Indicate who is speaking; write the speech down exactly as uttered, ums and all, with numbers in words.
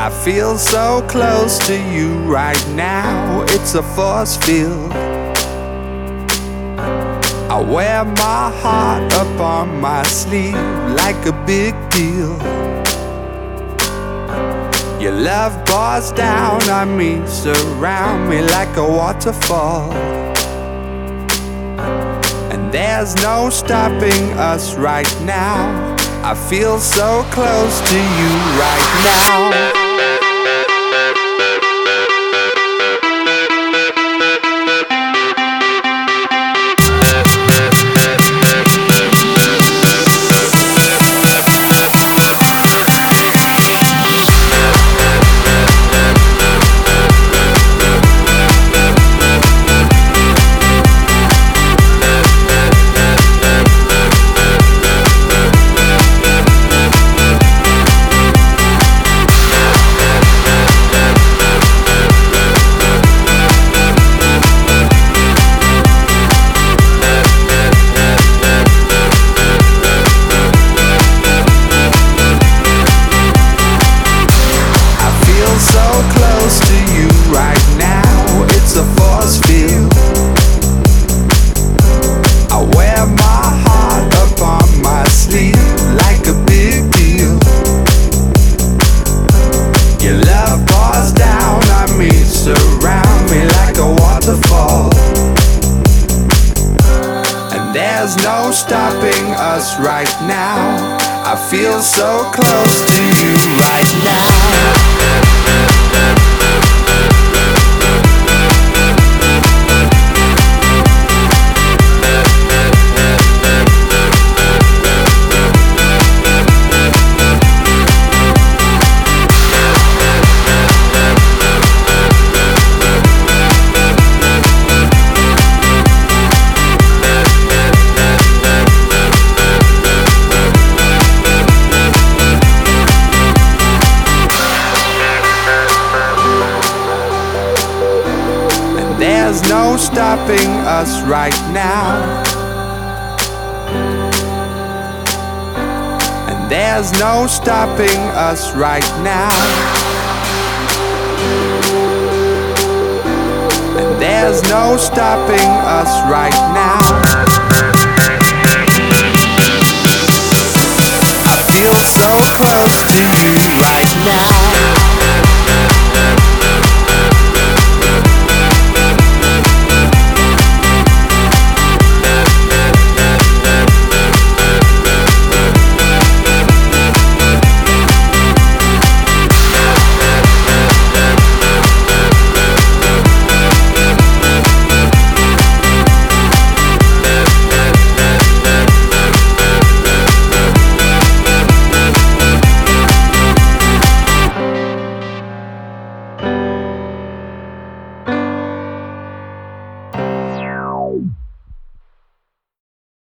Speaker 1: I feel so close to you right now, it's a force field. I wear my heart up on my sleeve like a big deal. Your love pours down on me, surround me like a waterfall. And there's no stopping us right now. I feel so close to you right now. There's no stopping us right now. I feel so close to you right now. There's no stopping us right now. And there's no stopping us right now. And there's no stopping us right now. I feel so close to you right now.